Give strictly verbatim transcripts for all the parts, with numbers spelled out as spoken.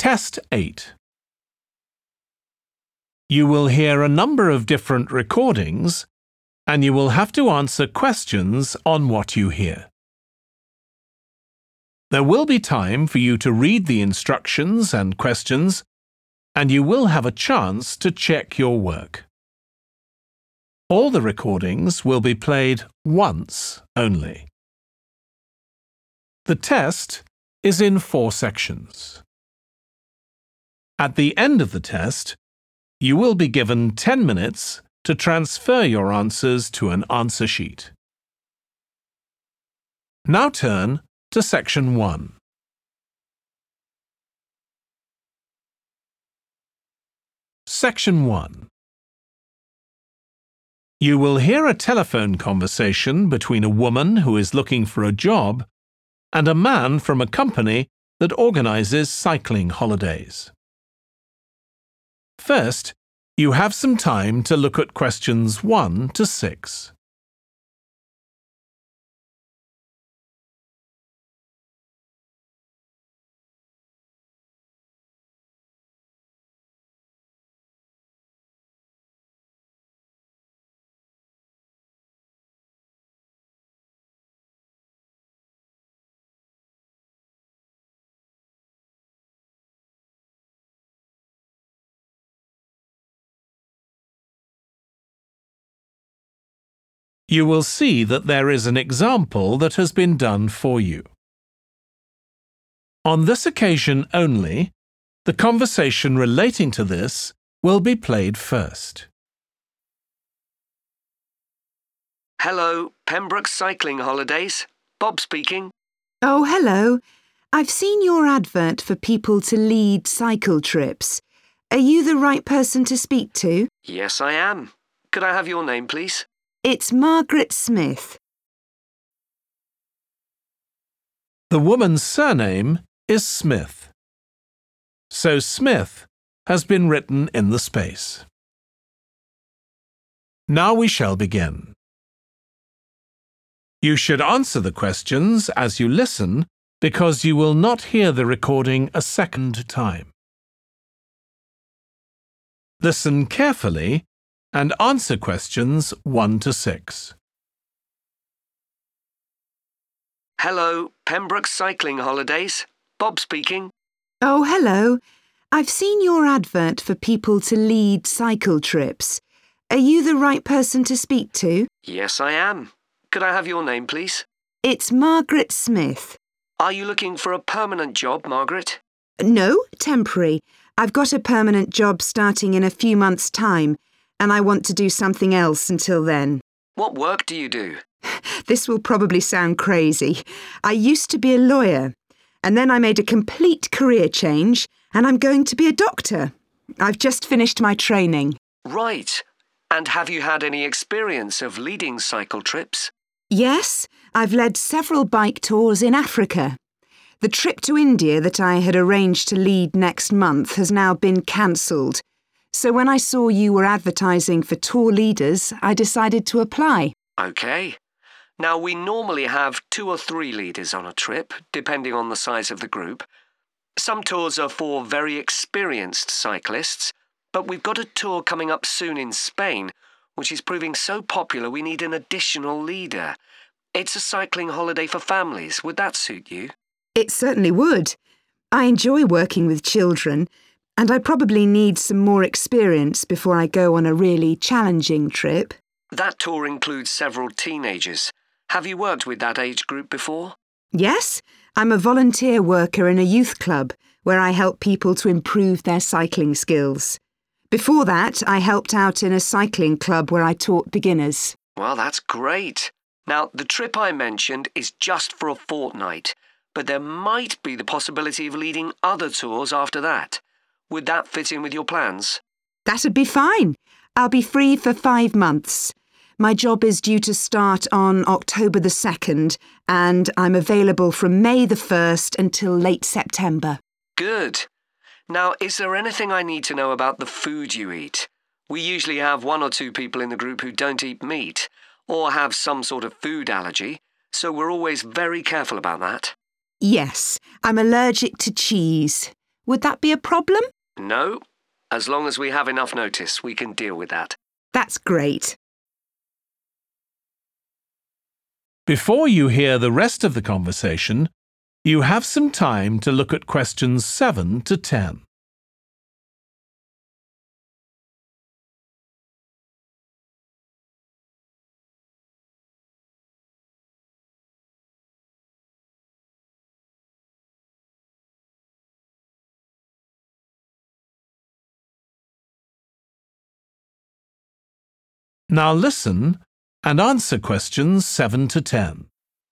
Test eight. You will hear a number of different recordings, and you will have to answer questions on what you hear. There will be time for you to read the instructions and questions, and you will have a chance to check your work. All the recordings will be played once only. The test is in four sections. At the end of the test, you will be given ten minutes to transfer your answers to an answer sheet. Now turn to Section one. Section one. You will hear a telephone conversation between a woman who is looking for a job and a man from a company that organizes cycling holidays. First, you have some time to look at questions one to six. You will see that there is an example that has been done for you. On this occasion only, the conversation relating to this will be played first. Hello, Pembroke Cycling Holidays. Bob speaking. Oh, hello. I've seen your advert for people to lead cycle trips. Are you the right person to speak to? Yes, I am. Could I have your name, please? It's Margaret Smith. The woman's surname is Smith. So Smith has been written in the space. Now we shall begin. You should answer the questions as you listen because you will not hear the recording a second time. Listen carefully and answer questions one to six. Hello, Pembroke Cycling Holidays. Bob speaking. Oh, hello. I've seen your advert for people to lead cycle trips. Are you the right person to speak to? Yes, I am. Could I have your name, please? It's Margaret Smith. Are you looking for a permanent job, Margaret? No, temporary. I've got a permanent job starting in a few months' time, and I want to do something else until then. What work do you do? This will probably sound crazy. I used to be a lawyer, and then I made a complete career change, and I'm going to be a doctor. I've just finished my training. Right. And have you had any experience of leading cycle trips? Yes, I've led several bike tours in Africa. The trip to India that I had arranged to lead next month has now been cancelled. So when I saw you were advertising for tour leaders, I decided to apply. OK. Now, we normally have two or three leaders on a trip, depending on the size of the group. Some tours are for very experienced cyclists, but we've got a tour coming up soon in Spain, which is proving so popular we need an additional leader. It's a cycling holiday for families. Would that suit you? It certainly would. I enjoy working with children, and I probably need some more experience before I go on a really challenging trip. That tour includes several teenagers. Have you worked with that age group before? Yes, I'm a volunteer worker in a youth club where I help people to improve their cycling skills. Before that, I helped out in a cycling club where I taught beginners. Well, that's great. Now, the trip I mentioned is just for a fortnight, but there might be the possibility of leading other tours after that. Would that fit in with your plans? That'd be fine. I'll be free for five months. My job is due to start on October the second, and I'm available from May the first until late September. Good. Now, is there anything I need to know about the food you eat? We usually have one or two people in the group who don't eat meat or have some sort of food allergy, so we're always very careful about that. Yes, I'm allergic to cheese. Would that be a problem? No. As long as we have enough notice, we can deal with that. That's great. Before you hear the rest of the conversation, you have some time to look at questions seven to ten. Now listen and answer questions seven to ten.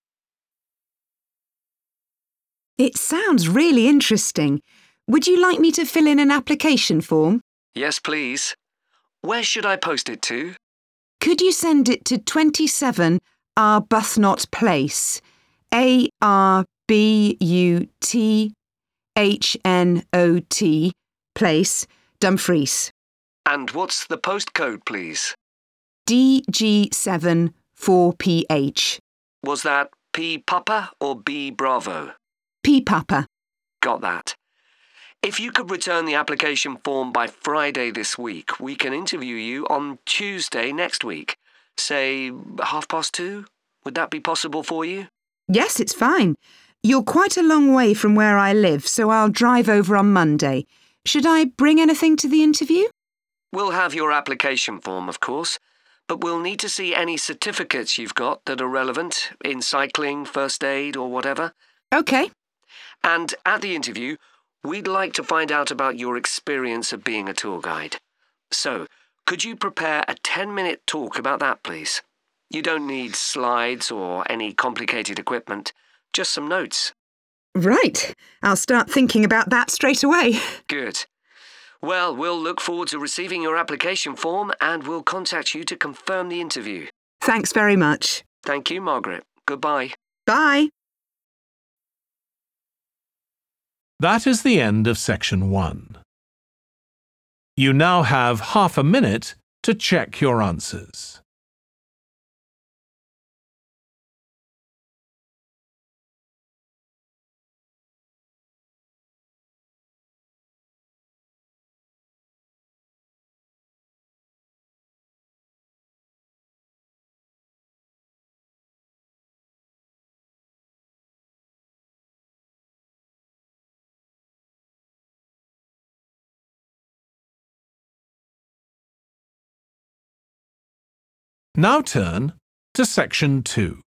It sounds really interesting. Would you like me to fill in an application form? Yes, please. Where should I post it to? Could you send it to twenty-seven Arbuthnot Place, A R B U T H N O T, Place, Dumfries, And what's the postcode, please? D G seven four P H. Was that P Papa or B Bravo? P Papa. Got that. If you could return the application form by Friday this week, we can interview you on Tuesday next week. Say, half past two? Would that be possible for you? Yes, it's fine. You're quite a long way from where I live, so I'll drive over on Monday. Should I bring anything to the interview? We'll have your application form, of course, but we'll need to see any certificates you've got that are relevant in cycling, first aid, or whatever. OK. And at the interview, we'd like to find out about your experience of being a tour guide. So, could you prepare a ten-minute talk about that, please? You don't need slides or any complicated equipment, just some notes. Right. I'll start thinking about that straight away. Good. Well, we'll look forward to receiving your application form and we'll contact you to confirm the interview. Thanks very much. Thank you, Margaret. Goodbye. Bye. That is the end of section one. You now have half a minute to check your answers. Now turn to section two.